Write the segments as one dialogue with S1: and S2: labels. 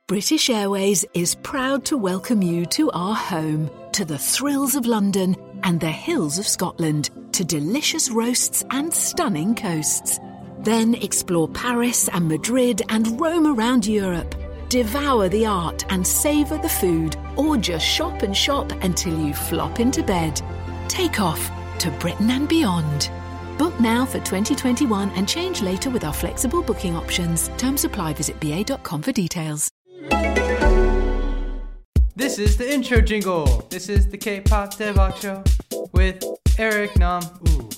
S1: British Airways is proud to welcome you to our home, to the thrills of London and the hills of Scotland, to delicious roasts and stunning coasts. Then explore Paris and Madrid and roam around Europe. Devour the art and savour the food, or just shop and shop until you flop into bed. Take off to Britain and beyond. Book now for 2021 and change later with our flexible booking options. Terms apply. Visit ba.com for details.
S2: This is the intro jingle. This is the K-pop Daebak Show with Eric Nam. Ooh.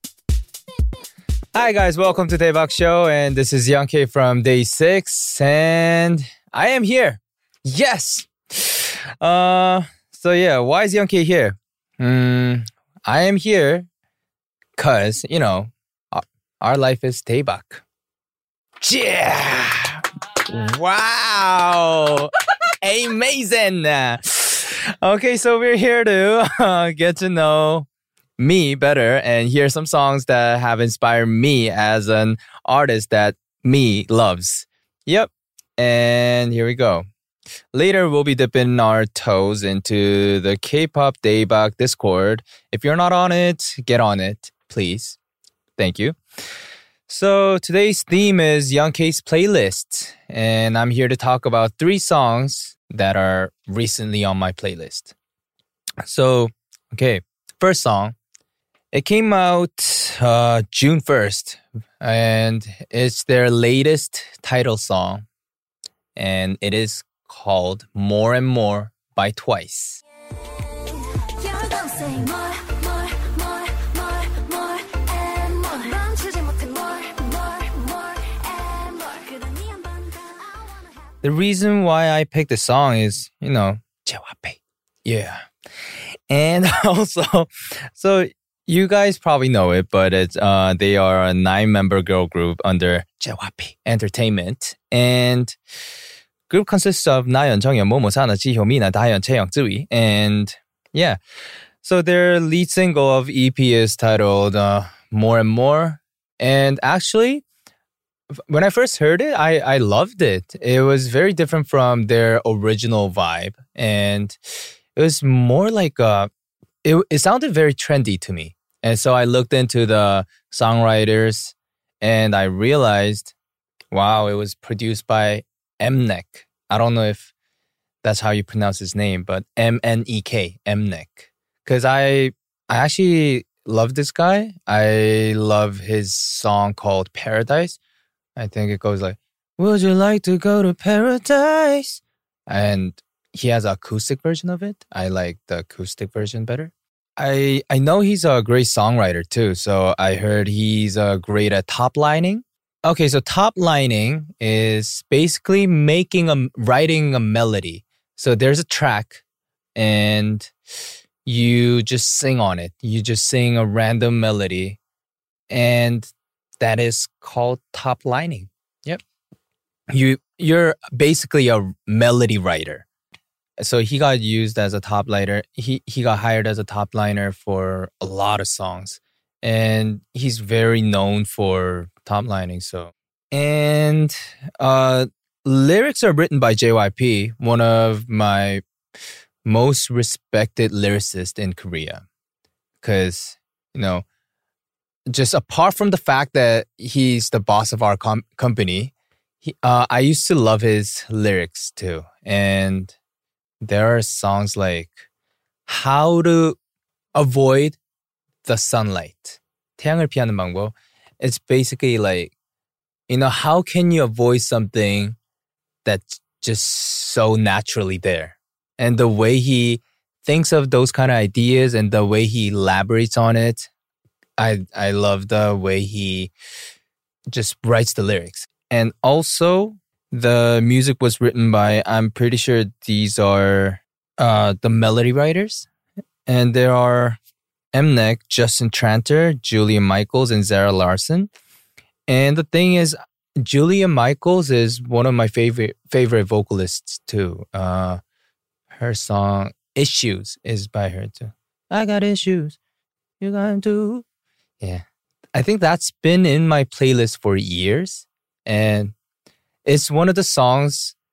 S3: Hi guys, welcome to Daebak Show, and this is Young K from Day 6, and I am here. Yes! Why is Young K here? I am here because, our life is Daebak. Yeah! Wow! Amazing! Okay, so we're here to get to know me better and hear some songs that have inspired me as an artist that me loves. Yep. And here we go. Later, we'll be dipping our toes into the K-pop Daebak Discord. If you're not on it, get on it, please. Thank you. So today's theme is Young K's playlist. And I'm here to talk about 3 songs that are recently on my playlist. So, okay, first song. It came out June 1st, and it's their latest title song, and it is called More and More by Twice. The reason why I picked the song is, JYP. Yeah. And also, so you guys probably know it, but it's they are a 9-member girl group under JYP Entertainment. And group consists of Nayeon, Jonghyun, Momo, Sana, Jihyo, Mina, Dahyun, Chaeyoung, Zui. And yeah, so their lead single of EP is titled More and More. And actually, when I first heard it, I loved it. It was very different from their original vibe. And it was more like it sounded very trendy to me. And so I looked into the songwriters and I realized, wow, it was produced by Mnek. I don't know if that's how you pronounce his name, but M-N-E-K, Mnek. Because I actually love this guy. I love his song called Paradise. I think it goes like, would you like to go to paradise? And he has an acoustic version of it. I like the acoustic version better. I know he's a great songwriter too. So I heard he's great at top lining. Okay, so top lining is basically writing a melody. So there's a track and you just sing on it. You just sing a random melody. And that is called top lining. Yep. You're basically a melody writer. So he got used as a top liner. He got hired as a top liner for a lot of songs. And he's very known for top lining. And lyrics are written by JYP, one of my most respected lyricists in Korea. Because, just apart from the fact that he's the boss of our company, I used to love his lyrics too. And there are songs like How to Avoid the Sunlight. 태양을 피하는 방법. It's basically like, how can you avoid something that's just so naturally there? And the way he thinks of those kind of ideas and the way he elaborates on it, I love the way he just writes the lyrics. And also, the music was written by, I'm pretty sure these are the melody writers. And there are Mnek, Justin Tranter, Julia Michaels, and Zara Larson. And the thing is, Julia Michaels is one of my favorite vocalists too. Her song Issues is by her too. I got issues. You got them too. Yeah. I think that's been in my playlist for years. And it's one of the songs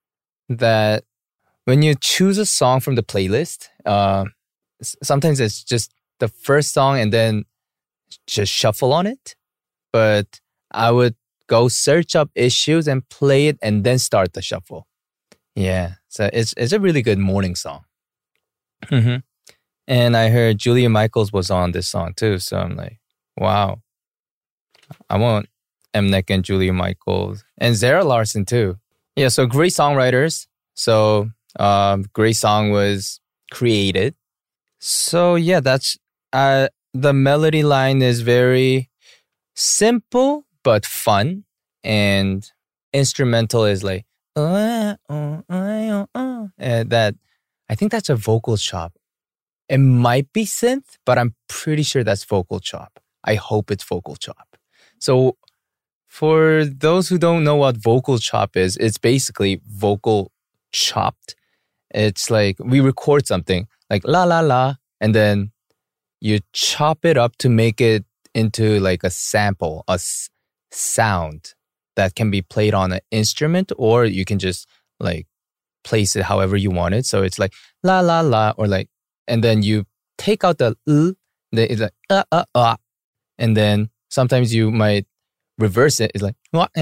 S3: that when you choose a song from the playlist, sometimes it's just the first song and then just shuffle on it. But I would go search up issues and play it and then start the shuffle. Yeah, so it's a really good morning song. Mm-hmm. And I heard Julia Michaels was on this song too. So I'm like, wow. I want Mnek and Julia Michaels and Zara Larsson too. Yeah, so great songwriters. So great song was created. So yeah, that's the melody line is very simple but fun, and instrumental is like and that. I think that's a vocal chop. It might be synth, but I'm pretty sure that's vocal chop. I hope it's vocal chop. So for those who don't know what vocal chop is, it's basically vocal chopped. It's like we record something like la la la, and then you chop it up to make it into like a sample, sound that can be played on an instrument, or you can just like place it however you want it. So it's like la la la, or like, and then you take out the then it's like and then sometimes you might reverse it. It's like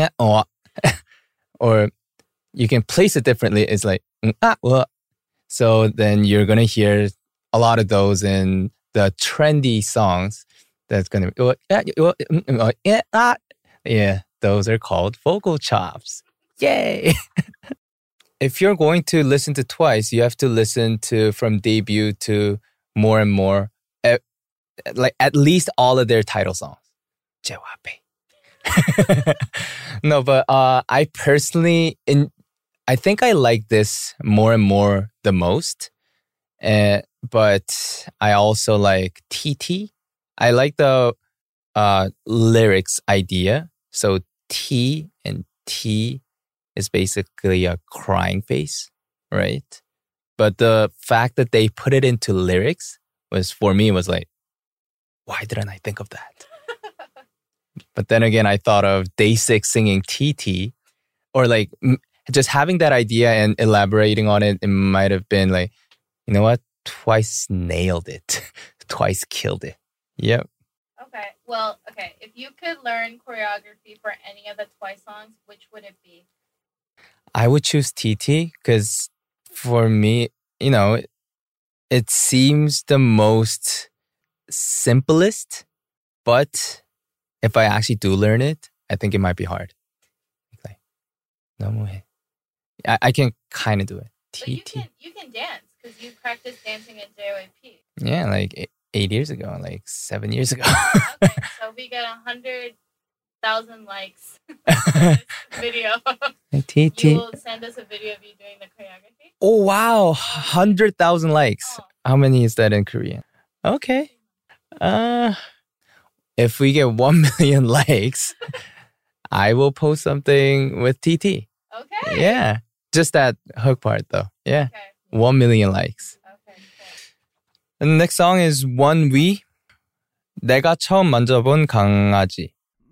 S3: or you can place it differently. It's like so then you're gonna hear a lot of those in the trendy songs. That's gonna be yeah. Those are called vocal chops. Yay! If you're going to listen to Twice, you have to listen to from debut to more and more, like at least all of their title songs. 제와페. No, but I personally, I think I like this more and more the most. But I also like TT. I like the lyrics idea. So T and T is basically a crying face, right? But the fact that they put it into lyrics was, for me, was like, why didn't I think of that? But then again, I thought of Day6 singing TT, or like just having that idea and elaborating on it. It might have been like, you know what? Twice nailed it. Twice killed it. Yep.
S4: Okay. Well, okay. If you could learn choreography for any of the Twice songs, which would it be?
S3: I would choose TT because for me, you know, it seems the most simplest, but if I actually do learn it, I think it might be hard. Like, 너무해. I can kind of do it.
S4: But you can dance because you practiced dancing in JYP.
S3: Yeah, like 8 years ago, like 7 years ago.
S4: Okay, so we get 100,000 likes on this video.
S3: TT.
S4: You will send us a video of you doing the choreography.
S3: Oh, wow. 100,000 likes.
S4: Oh.
S3: How many is that in Korean? Okay. If we get 1 million likes, I will post something with TT.
S4: Okay.
S3: Yeah. Just that hook part though. Yeah.
S4: Okay.
S3: 1 million likes.
S4: Okay.
S3: And the next song is One We. 내가 처음 만져본 강아지.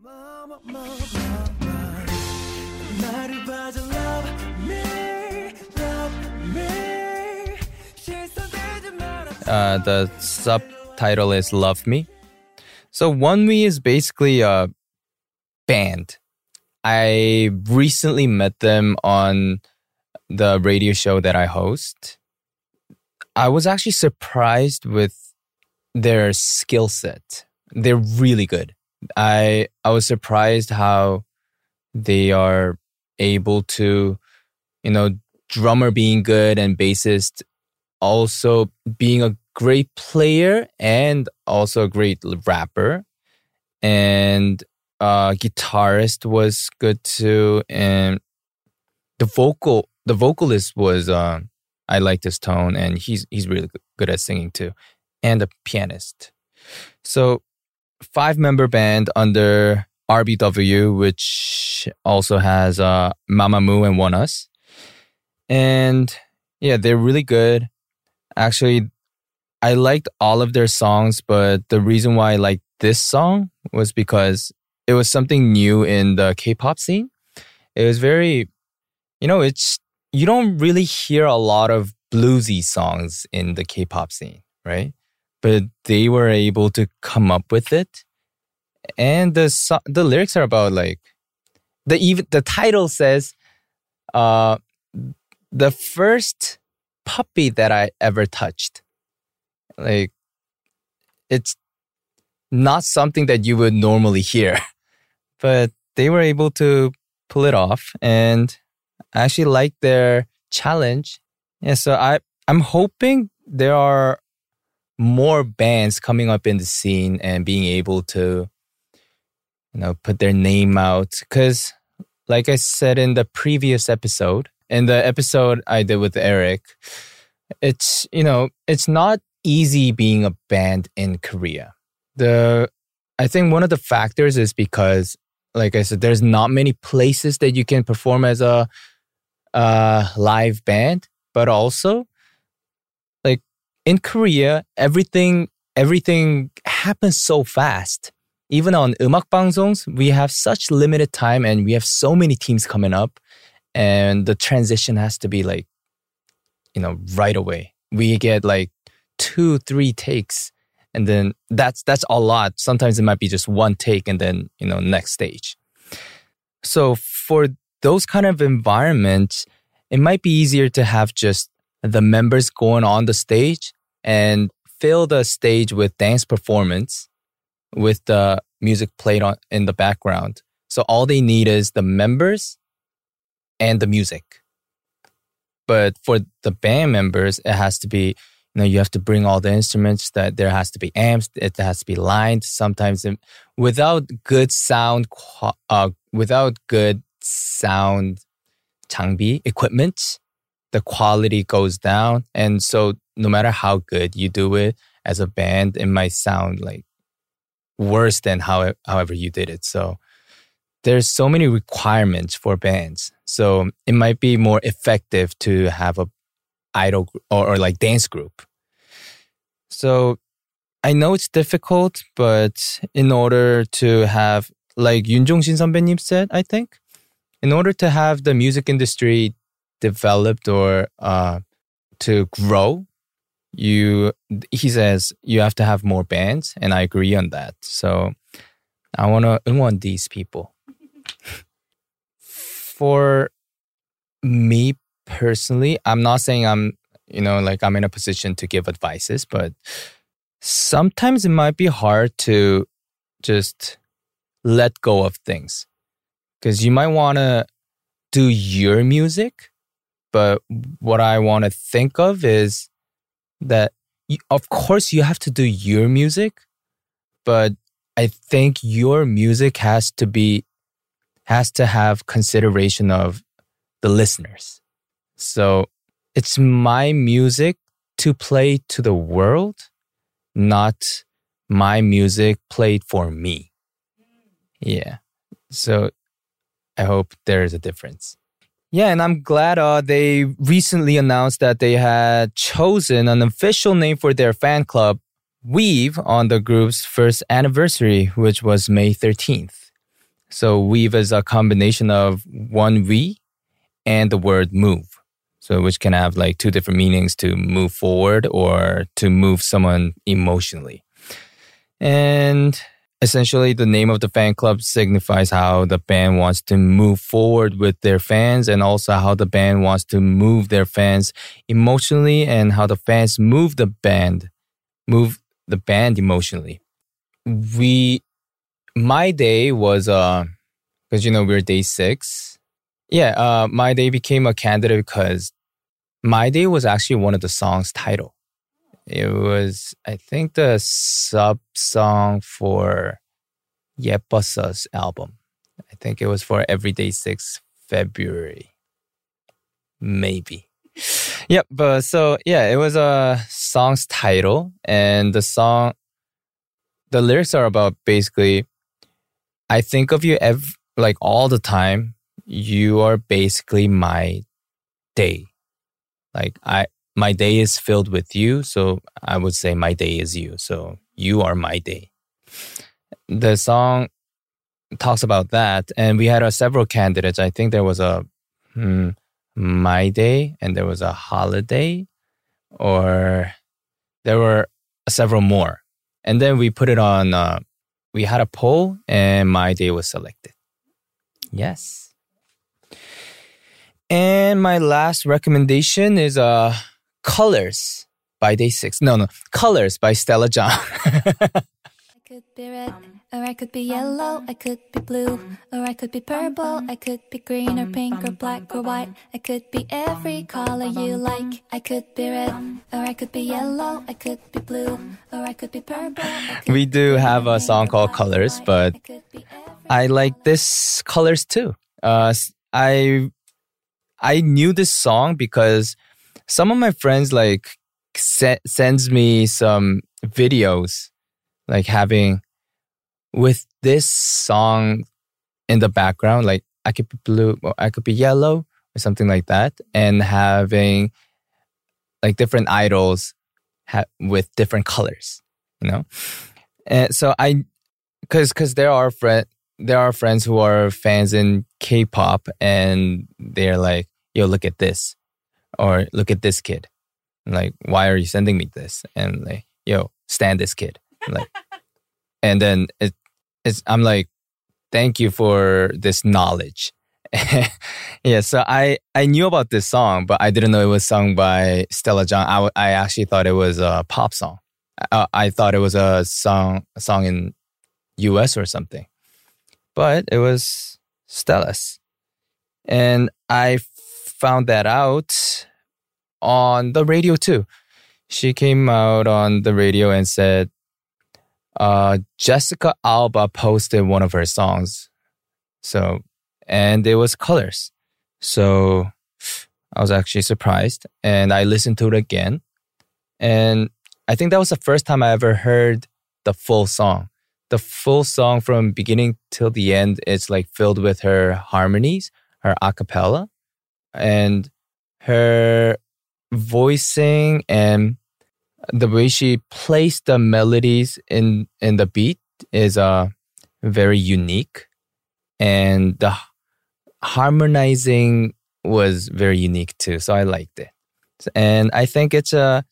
S3: The subtitle is Love Me. So One We is basically a band. I recently met them on the radio show that I host. I was actually surprised with their skill set. They're really good. I was surprised how they are able to, you know, drummer being good and bassist also being a great player and also a great rapper. And guitarist was good too. And the vocalist was, I liked his tone, and he's really good at singing too. And the pianist. So 5-member band under RBW, which also has Mamamoo and One Us. And yeah, they're really good. Actually, I liked all of their songs, but the reason why I liked this song was because it was something new in the K-pop scene. It was very, you know, it's you don't really hear a lot of bluesy songs in the K-pop scene, right? But they were able to come up with it. And the lyrics are about like the title says the first puppy that I ever touched. Like, it's not something that you would normally hear, but they were able to pull it off, and I actually like their challenge. Yeah, so I'm hoping there are more bands coming up in the scene and being able to, put their name out. Because, like I said in the previous episode, in the episode I did with Eric, it's not easy being a band in Korea. I think one of the factors is because, like I said, there's not many places that you can perform as a live band, but also, like in Korea, everything happens so fast. Even on 음악 방송s, we have such limited time and we have so many teams coming up, and the transition has to be like, right away. We get like 2-3 takes, and then that's a lot. Sometimes it might be just one take and then, next stage. So for those kind of environments, it might be easier to have just the members going on the stage and fill the stage with dance performance with the music played on in the background. So all they need is the members and the music. But for the band members, it has to be, you have to bring all the instruments, that there has to be amps, it has to be lined. Sometimes without good sound 장비 equipment, the quality goes down. And so no matter how good you do it as a band, it might sound like worse than however you did it. So there's so many requirements for bands. So it might be more effective to have a idol or like dance group. So I know it's difficult, but in order to have, like Yoon Jong-shin 선배님 said, I think, in order to have the music industry developed or to grow, he says you have to have more bands, and I agree on that. So I want to 응원 these people. For me personally, I'm not saying I'm I'm in a position to give advices, but sometimes it might be hard to just let go of things, because you might want to do your music, but what I want to think of is that of course you have to do your music, but I think your music has to have consideration of the listeners. So it's my music to play to the world, not my music played for me. Yeah. So I hope there's a difference. Yeah, and I'm glad they recently announced that they had chosen an official name for their fan club, Weave, on the group's first anniversary, which was May 13th. So Weave is a combination of one V and the word move. So which can have like two different meanings, to move forward or to move someone emotionally. And essentially, the name of the fan club signifies how the band wants to move forward with their fans, and also how the band wants to move their fans emotionally, and how the fans move the band emotionally. My day was, because we're day 6. Yeah, My Day became a candidate because My Day was actually one of the song's title. It was, I think, the sub song for 예뻤어's album. I think it was for Everyday 6 February. Maybe. Yep, but so yeah, it was a song's title, and the lyrics are about basically, I think of you like all the time. You are basically my day. Like my day is filled with you, so I would say my day is you. So you are my day. The song talks about that, and we had several candidates. I think there was My Day, and there was a Holiday, or there were several more. And then we put it on, we had a poll, and My Day was selected. Yes. And my last recommendation is Colors by Day6. No, Colors by Stella John.
S5: I could be red, or I could be yellow, I could be blue, or I could be purple, I could be green or pink or black or white, I could be every color you like. I could be red, or I could be yellow, I could be blue, or I could be purple.
S3: We do have a song called Colors, but I like this Colors too. I knew this song because some of my friends like sends me some videos like having with this song in the background, like I could be blue or I could be yellow or something like that, and having like different idols with different colors, you know. And so because there are friends who are fans in K-pop, and they're like, "Yo, look at this," or "Look at this kid." I'm like, why are you sending me this? And like, "Yo, stand this kid." Like, and then I'm like, thank you for this knowledge. Yeah, so I knew about this song, but I didn't know it was sung by Stella John. I actually thought it was a pop song. I thought it was a song in US or something, but it was Stella's. And I found that out on the radio too. She came out on the radio and said, Jessica Alba posted one of her songs. So, and it was Colors. So I was actually surprised, and I listened to it again. And I think that was the first time I ever heard the full song. The full song from beginning till the end is like filled with her harmonies, her a cappella, and her voicing, and the way she placed the melodies in the beat is very unique, and the harmonizing was very unique too. So I liked it, and I think it's a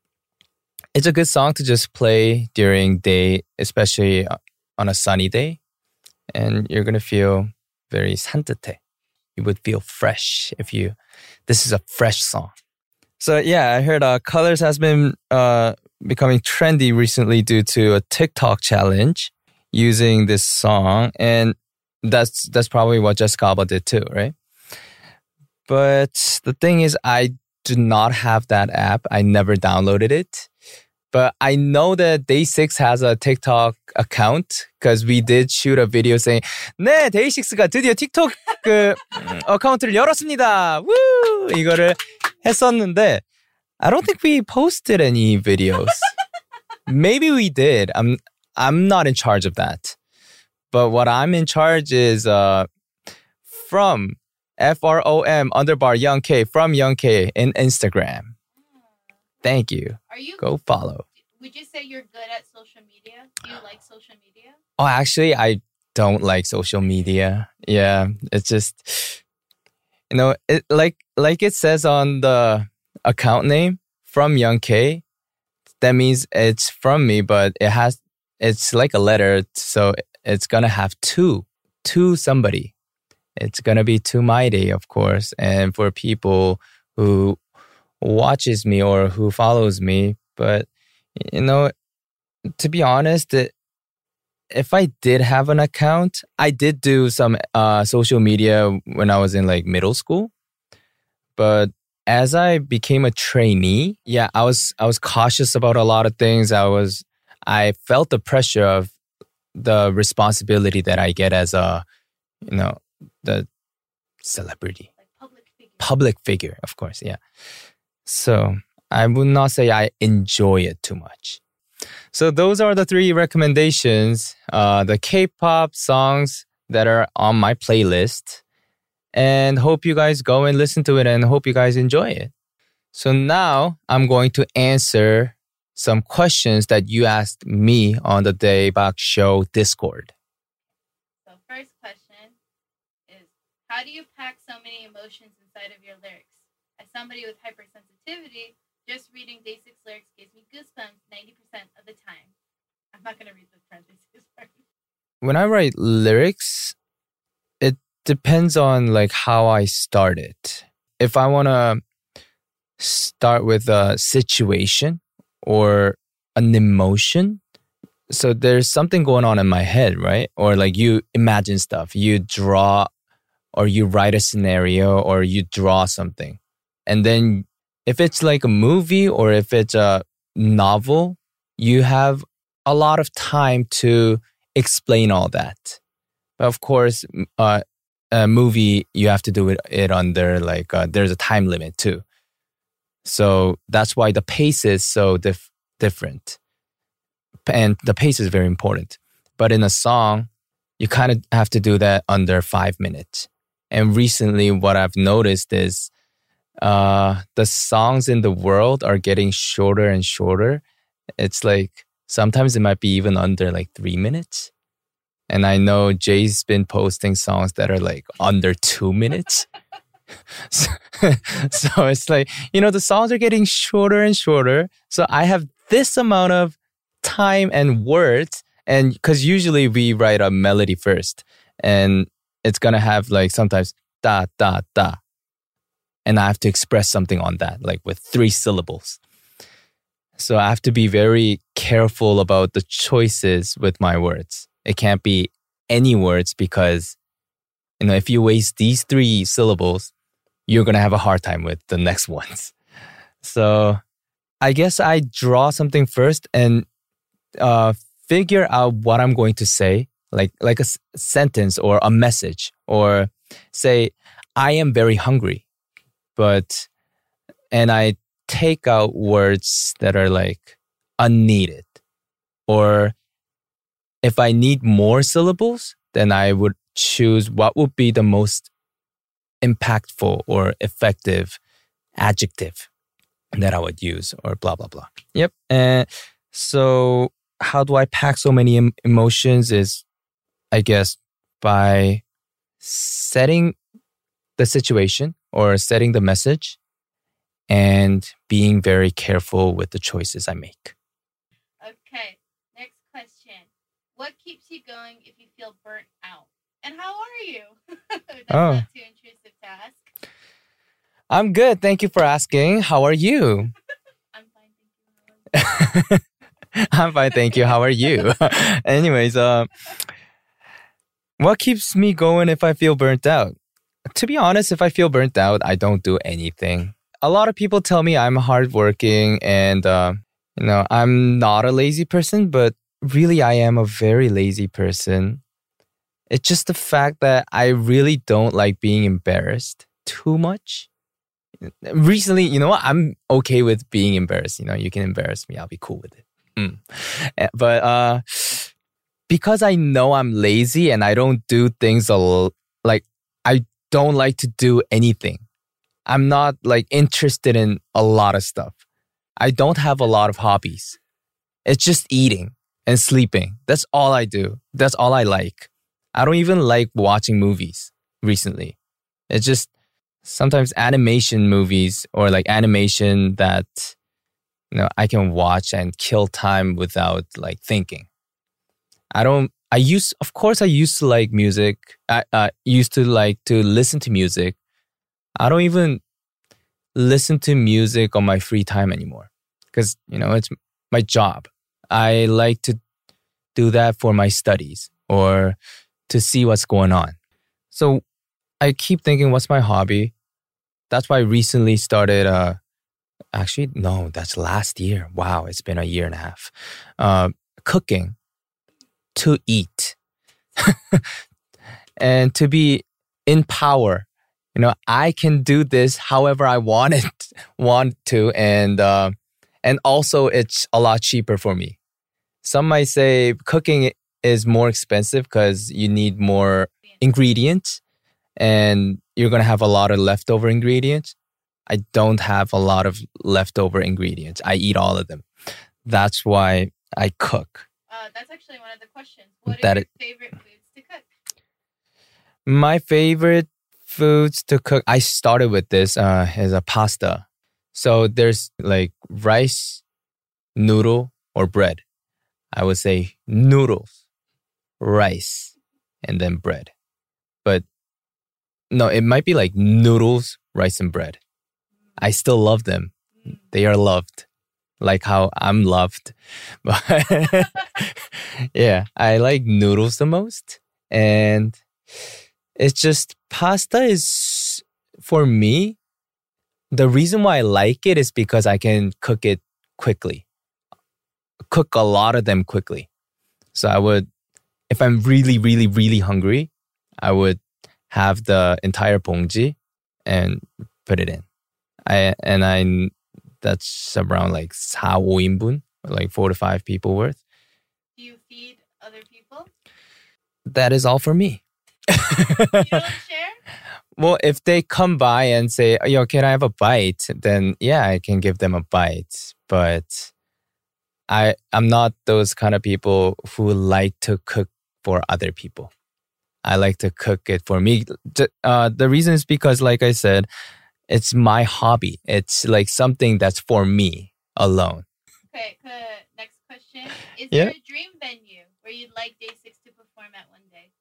S3: good song to just play during day, especially on a sunny day, and you're gonna feel very 산뜻해. You would feel fresh this is a fresh song. So yeah, I heard Colors has been becoming trendy recently due to a TikTok challenge using this song. And that's probably what Jessica Alba did too, right? But the thing is, I do not have that app. I never downloaded it. But I know that Day6 has a TikTok account because we did shoot a video saying, 네, Day6가 드디어 틱톡 어카운트를 열었습니다. Woo! 이거를 했었는데, I don't think we posted any videos. Maybe we did. I'm not in charge of that. But what I'm in charge is from FROM_Young K, from Young K in Instagram. Thank you. Go follow.
S4: Would you say you're good at social media? Do you like social media?
S3: Oh, actually, I don't like social media. Yeah, it's just, it like it says on the account name, from Young K. That means it's from me, but it's like a letter, so it's gonna have to somebody. It's gonna be to My Day, of course, and for people who watches me or who follows me. But to be honest, if I did have an account, I did do some social media when I was in like middle school. But as I became a trainee, yeah, I was cautious about a lot of things. I felt the pressure of the responsibility that I get as a the celebrity,
S4: like
S3: public figure, of course, yeah. So I would not say I enjoy it too much. So those are the 3 recommendations, the K-pop songs that are on my playlist. And hope you guys go and listen to it and hope you guys enjoy it. So now I'm going to answer some questions that you asked me on the Daebak Show Discord.
S4: So first question is, how do you pack so many emotions inside of your lyrics. As somebody with hypersensitivity, just reading Day6 lyrics gives me goosebumps 90% of the time. I'm not going to read the parentheses part.
S3: When I write lyrics, it depends on like how I start it. If I want to start with a situation or an emotion, so there's something going on in my head, right? Or like you imagine stuff, you draw or you write a scenario or you draw something. And then if it's like a movie or if it's a novel, you have a lot of time to explain all that. But of course, a movie, you have to do it under like, there's a time limit too. So that's why the pace is so different. And the pace is very important. But in a song, you kind of have to do that under 5 minutes. And recently, what I've noticed is the songs in the world are getting shorter and shorter. It's like sometimes it might be even under like 3 minutes. And I know Jay's been posting songs that are like under 2 minutes. So it's like, the songs are getting shorter and shorter. So I have this amount of time and words. And because usually we write a melody first. And it's going to have like sometimes da, da, da. And I have to express something on that, like with 3 syllables. So I have to be very careful about the choices with my words. It can't be any words because, if you waste these 3 syllables, you're going to have a hard time with the next ones. So I guess I draw something first and figure out what I'm going to say, like a sentence or a message, or say, I am very hungry. And I take out words that are like unneeded. Or if I need more syllables, then I would choose what would be the most impactful or effective adjective that I would use, or blah, blah, blah. Yep. And so how do I pack so many emotions is, I guess, by setting the situation or setting the message and being very careful with the choices I make.
S4: Okay, next question. What keeps you going if you feel burnt out? And how are you? That's not too intrusive to ask.
S3: I'm good. Thank you for asking. How are you?
S4: I'm fine, thank you.
S3: I'm fine, thank you. How are you? Anyways, what keeps me going if I feel burnt out? To be honest, if I feel burnt out, I don't do anything. A lot of people tell me I'm hardworking and, I'm not a lazy person, but really I am a very lazy person. It's just the fact that I really don't like being embarrassed too much. Recently, I'm okay with being embarrassed. You can embarrass me. I'll be cool with it. But because I know I'm lazy and I don't do things like I don't like to do anything. I'm not like interested in a lot of stuff. I don't have a lot of hobbies. It's just eating and sleeping. That's all I do. That's all I like. I don't even like watching movies recently. It's just sometimes animation movies or like animation that I can watch and kill time without like thinking. Of course I used to like music. I used to like to listen to music. I don't even listen to music on my free time anymore because, it's my job. I like to do that for my studies or to see what's going on. So I keep thinking, what's my hobby? That's why I recently started, actually, no, that's last year. Wow, it's been a year and a half. Cooking to eat and to be in power. I can do this however I want to. And also it's a lot cheaper for me. Some might say cooking is more expensive because you need more ingredients and you're going to have a lot of leftover ingredients. I don't have a lot of leftover ingredients. I eat all of them. That's why I cook.
S4: That's actually one of the questions. What are your favorite foods to cook?
S3: My favorite foods to cook. I started with this as a pasta. So there's like rice, noodle, or bread. I would say noodles, rice, and then bread. But no, it might be like noodles, rice, and bread. I still love them. They are loved, like how I'm loved. But yeah, I like noodles the most. And it's just pasta is, for me, the reason why I like it is because I can cook it quickly. Cook a lot of them quickly. So I would, if I'm really, really, really hungry, I would have the entire 봉지 and put it in. That's around like 4, 5인분, like 4 to 5 people worth.
S4: Do you feed other people?
S3: That is all for me.
S4: You don't share?
S3: Well, if they come by and say, yo, can I have a bite? Then yeah, I can give them a bite. But I'm not those kind of people who like to cook for other people. I like to cook it for me. The reason is because, like I said, it's my hobby. It's like something that's for me alone.
S4: Okay, next question. Is
S3: Yeah.
S4: there a dream venue where you'd like Day6 to perform at one day?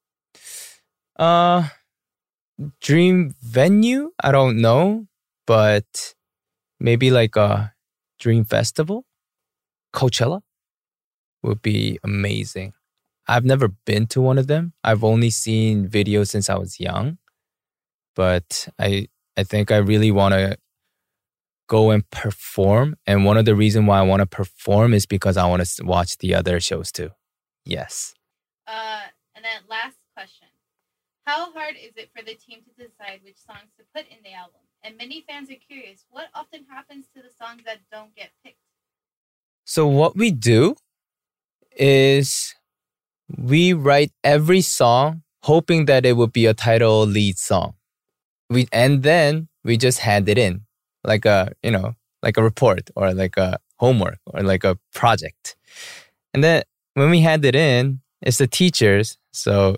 S3: Dream venue? I don't know, but maybe like a dream festival? Coachella would be amazing. I've never been to one of them. I've only seen videos since I was young, but I think I really want to go and perform. And one of the reasons why I want to perform is because I want to watch the other shows too. Yes.
S4: And then last question. How hard is it for the team to decide which songs to put in the album? And many fans are curious, what often happens to the songs that don't get picked?
S3: So what we do is we write every song hoping that it would be a title lead song. And then we just hand it in like a report or like a homework or like a project. And then when we hand it in, it's the teachers, so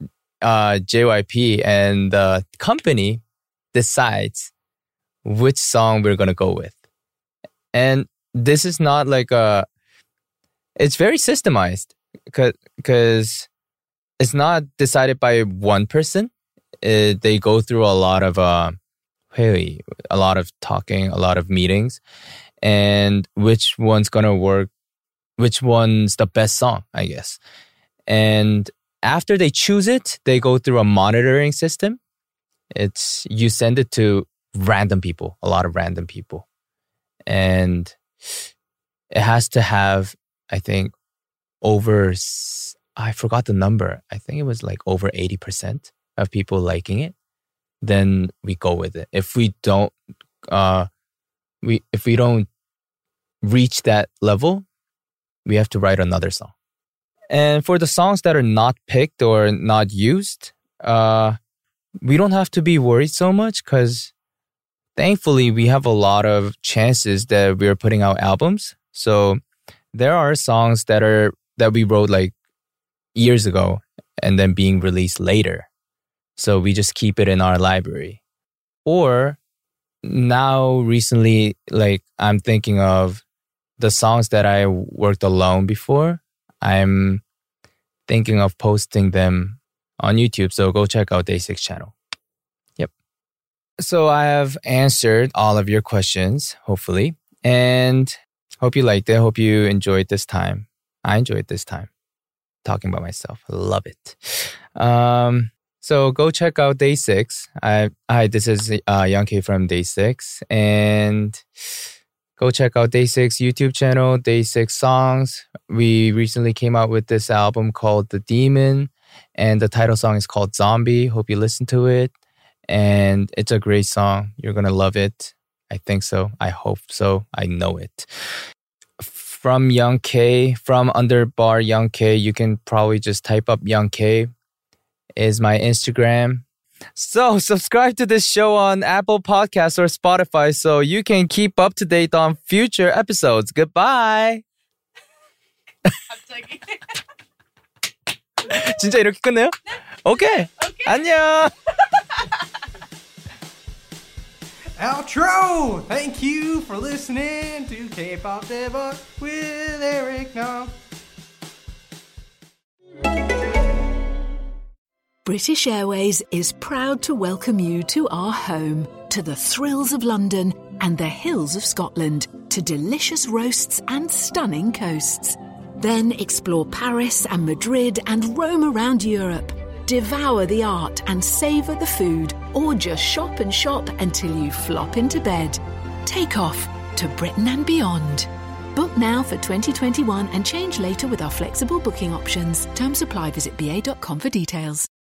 S3: JYP and the company decides which song we're going to go with. And this is not like it's very systemized because it's not decided by one person. They go through a lot of 회의, a lot of talking, a lot of meetings, and which one's gonna work, which one's the best song, I guess. And after they choose it, they go through a monitoring system. You send it to random people, a lot of random people, and it has to have, I think, I forgot the number. I think it was like over 80% of people liking it. Then we go with it. If we don't reach that level, we have to write another song. And for the songs that are not picked or not used, we don't have to be worried so much because thankfully we have a lot of chances that we're putting out albums. So there are songs that we wrote like years ago and then being released later. So we just keep it in our library. Or now recently, like I'm thinking of the songs that I worked alone before. I'm thinking of posting them on YouTube. So go check out Day6 channel. Yep. So I have answered all of your questions, hopefully. And hope you liked it. Hope you enjoyed this time. I enjoyed this time talking about myself. I love it. So go check out Day6. Hi, this is Young K from Day6. And go check out Day6 YouTube channel, Day6 Songs. We recently came out with this album called The Demon. And the title song is called Zombie. Hope you listen to it. And it's a great song. You're going to love it. I think so. I hope so. I know it. From Young K, from underbar Young K, you can probably just type up Young K is my Instagram. So subscribe to this show on Apple Podcasts or Spotify so you can keep up to date on future episodes. Goodbye.
S4: 갑자기.
S3: 진짜 이렇게 끝내요? 오케이. 안녕.
S2: outro. Thank you for listening to K-Pop Debug with Eric Nam.
S1: British Airways is proud to welcome you to our home, to the thrills of London and the hills of Scotland, to delicious roasts and stunning coasts. Then explore Paris and Madrid and roam around Europe. Devour the art and savour the food, or just shop and shop until you flop into bed. Take off to Britain and beyond. Book now for 2021 and change later with our flexible booking options. Terms apply. Visit ba.com for details.